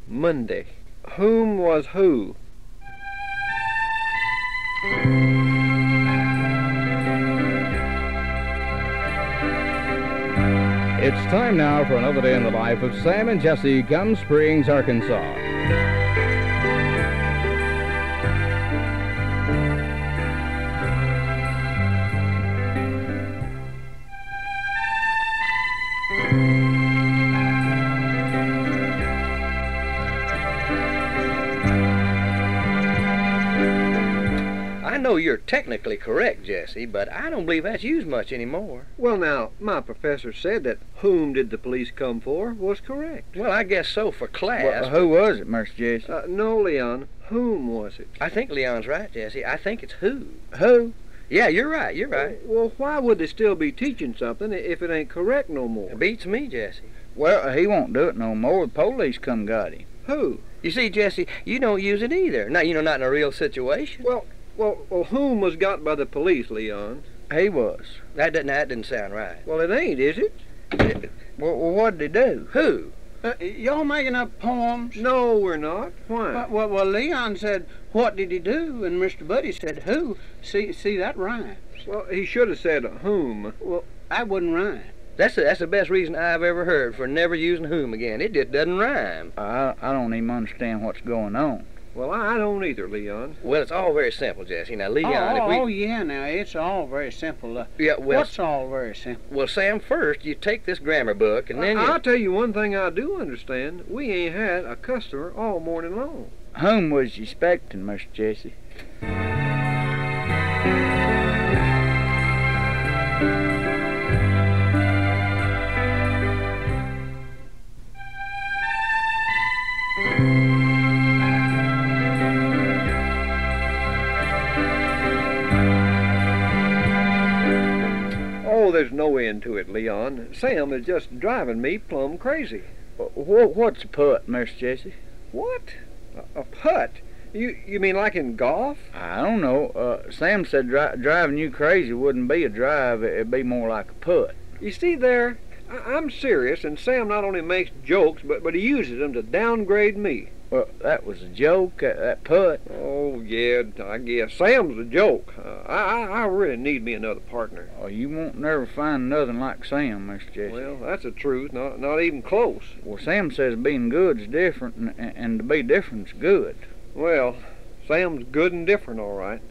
Monday. Whom was who? It's time now for another day in the life of Sam and Jesse, Gum Springs, Arkansas. I know you're technically correct, Jesse, but I don't believe that's used much anymore. Well, now, my professor said that whom did the police come for was correct. Well, I guess so for class. Well, who was it, Mr. Jesse? No, Leon. Whom was it? I think Leon's right, Jesse. I think it's who. Who? Yeah, you're right, you're right. Well, why would they still be teaching something if it ain't correct no more? It beats me, Jesse. Well, he won't do it no more. The police come got him. Who? You see, Jesse, you don't use it either. Not in a real situation. Well, whom was got by the police, Leon? He was. That didn't sound right. Well, it ain't, is it? Well, what did he do? Who? Y'all making up poems? No, we're not. Why? Well, Leon said, what did he do? And Mr. Buddy said, who? See, that rhymes. Well, he should have said whom. Well, that wouldn't rhyme. That's the best reason I've ever heard for never using whom again. It just doesn't rhyme. I don't even understand what's going on. Well, I don't either, Leon. Well, it's all very simple, Jesse. Now, Leon, yeah, now, it's all very simple. Yeah, well... What's all very simple? Well, Sam, first, you take this grammar book, and then I'll tell you one thing I do understand. We ain't had a customer all morning long. Whom was you expecting, Mr. Jesse? Oh, there's no end to it, Leon. Sam is just driving me plumb crazy. What's a putt, Mr. Jesse? What? A putt? You mean like in golf? I don't know. Sam said driving you crazy wouldn't be a drive. It'd be more like a putt. You see there, I'm serious, and Sam not only makes jokes, but he uses them to downgrade me. Well, that was a joke, that putt. Oh, yeah, I guess. Sam's a joke. I really need me another partner. Oh, you won't never find nothing like Sam, Mr. Jesse. Well, that's the truth. Not even close. Well, Sam says being good's different, and to be different's good. Well, Sam's good and different, all right.